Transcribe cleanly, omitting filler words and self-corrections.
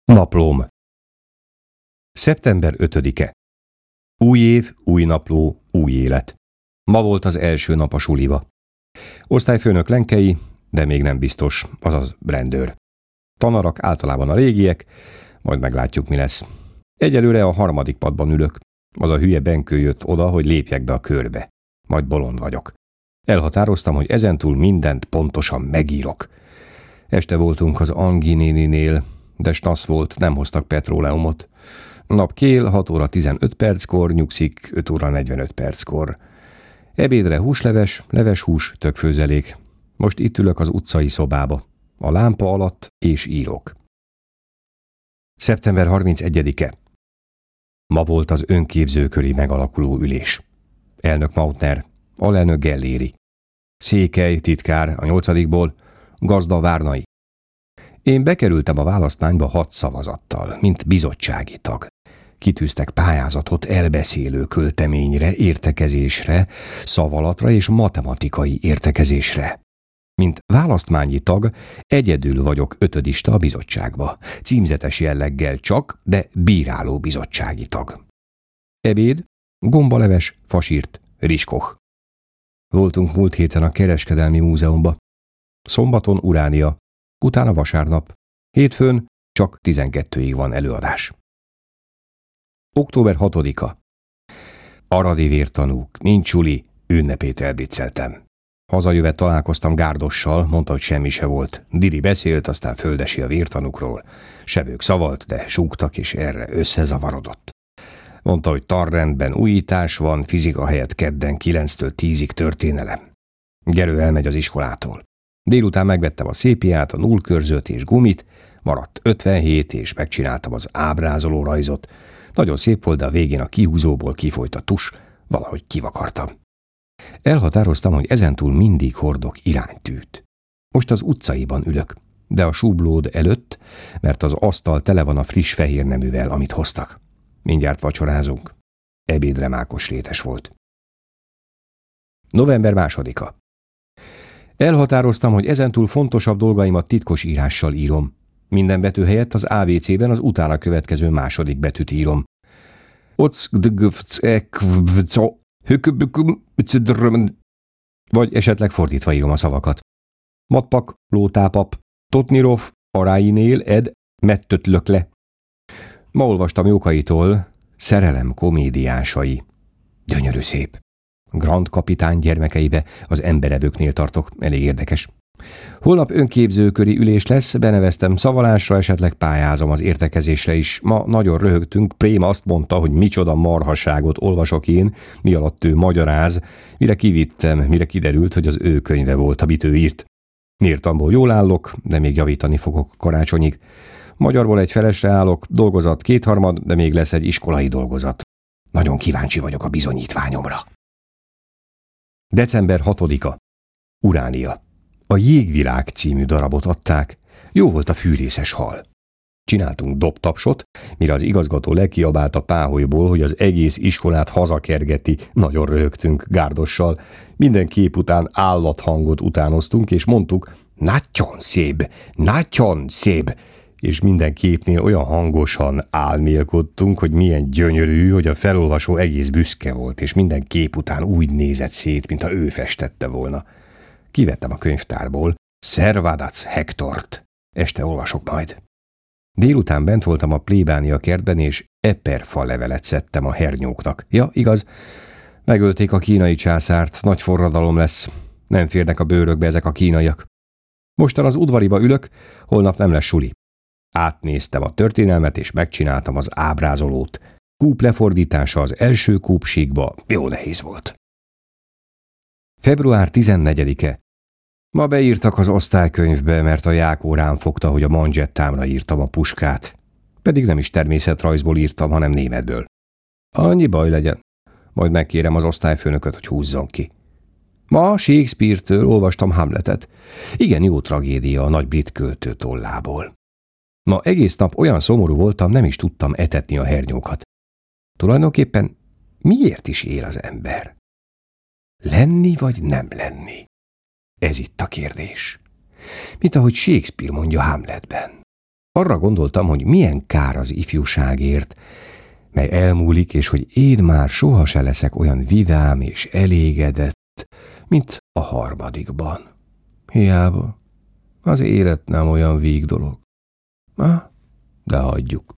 Naplóm. Szeptember 5-e. Új év, új napló, új élet. Ma volt az első nap a suliba. Osztályfőnök Lenkei, de még nem biztos, azaz rendőr. Tanarak általában a régiek, majd meglátjuk, mi lesz. Egyelőre a harmadik padban ülök. Az a hülye Benkő jött oda, hogy lépjek be a körbe. Majd bolond vagyok. Elhatároztam, hogy ezentúl mindent pontosan megírok. Este voltunk az Angi néninél, de snasz volt, nem hoztak petróleumot. Nap kél, 6 óra 15 perckor, nyugszik 5 óra 45 perckor. Ebédre húsleves, leveshús, tökfőzelék. Most itt ülök az utcai szobába, a lámpa alatt, és írok. Szeptember 31-e. Ma volt az önképzőköri megalakuló ülés. Elnök Mautner, alelnök Gelléri. Székely, titkár a 8-ból, gazda Várnai. Én bekerültem a választmányba 6 szavazattal, mint bizottsági tag. Kitűztek pályázatot elbeszélő költeményre, értekezésre, szavalatra és matematikai értekezésre. Mint választmányi tag egyedül vagyok 5-ista a bizottságba, címzetes jelleggel csak, de bíráló bizottsági tag. Ebéd, gombaleves, fasírt, rizskoch. Voltunk múlt héten a Kereskedelmi Múzeumba. Szombaton Uránia, utána vasárnap, hétfőn csak 12-ig van előadás. Október 6-a. Aradi vértanúk, mint suli, ünnepét elbicceltem. Hazajöve találkoztam Gárdossal, mondta, hogy semmi se volt. Diri beszélt, aztán földesi a vértanúkról. Sebők szavalt, de súgtak, és erre összezavarodott. Mondta, hogy tanrendben újítás van, fizika helyett kedden 9-től 10-ig történelem. Gerő elmegy az iskolától. Délután megvettem a szépiát, a nullkörzőt és gumit, maradt 57, és megcsináltam az ábrázoló rajzot. Nagyon szép volt, de a végén a kihúzóból kifolyt a tus, valahogy kivakartam. Elhatároztam, hogy ezentúl mindig hordok iránytűt. Most az utcaiban ülök, de a súblód előtt, mert az asztal tele van a friss fehér neművel, amit hoztak. Mindjárt vacsorázunk. Ebédre mákos rétes volt. November 2-a. Elhatároztam, hogy ezentúl fontosabb dolgaimat titkos írással írom. Minden betű helyett az ABC-ben az utána következő második betűt írom. Vagy esetleg fordítva írom a szavakat. Matpak, lótápap, Totnirov, Aráinél, ed, mettötlökle. Ma olvastam Jókaitól Szerelem komédiásai. Gyönyörű szép. Grand kapitány gyermekeibe, az emberevőknél tartok, elég érdekes. Holnap önképzőköri ülés lesz, beneveztem szavalásra, esetleg pályázom az értekezésre is. Ma nagyon röhögtünk, Préma azt mondta, hogy micsoda marhaságot olvasok én, mi alatt ő magyaráz, mire kivittem, mire kiderült, hogy az ő könyve volt, amit ő írt. Írtamból jól állok, de még javítani fogok karácsonyig. Magyarból egy felesre állok, dolgozat 2/3, de még lesz egy iskolai dolgozat. Nagyon kíváncsi vagyok a bizonyítványomra. December 6-a. Uránia. A Jégvilág című darabot adták, jó volt a fűrészes hal. Csináltunk dobtapsot, mire az igazgató lekiabált a páholyból, hogy az egész iskolát hazakergeti, nagyon röhögtünk Gárdossal. Minden kép után állathangot utánoztunk, és mondtuk, nagyon szép, és minden képnél olyan hangosan álmélkodtunk, hogy milyen gyönyörű, hogy a felolvasó egész büszke volt, és minden kép után úgy nézett szét, mintha ő festette volna. Kivettem a könyvtárból Szervadac Hektort. Este olvasok majd. Délután bent voltam a plébánia kertben, és eperfa levelet szedtem a hernyóknak. Ja, igaz, megölték a kínai császárt, nagy forradalom lesz. Nem férnek a bőrökbe ezek a kínaiak. Mostan az udvariba ülök, holnap nem lesz suli. Átnéztem a történelmet, és megcsináltam az ábrázolót. Kúp lefordítása az első kúpsíkba jó nehéz volt. Február 14-e. Ma beírtak az osztálykönyvbe, mert a Jákó rám fogta, hogy a manzsettámra írtam a puskát. Pedig nem is természetrajzból írtam, hanem németből. Annyi baj legyen. Majd megkérem az osztályfőnököt, hogy húzzon ki. Ma Shakespeare-től olvastam Hamletet. Igen jó tragédia a nagy brit költő tollából. Ma egész nap olyan szomorú voltam, nem is tudtam etetni a hernyókat. Tulajdonképpen miért is él az ember? Lenni vagy nem lenni? Ez itt a kérdés. Mint ahogy Shakespeare mondja Hamletben. Arra gondoltam, hogy milyen kár az ifjúságért, mely elmúlik, és hogy én már soha se leszek olyan vidám és elégedett, mint a harmadikban. Hiába, az élet nem olyan víg dolog. De hagyjuk.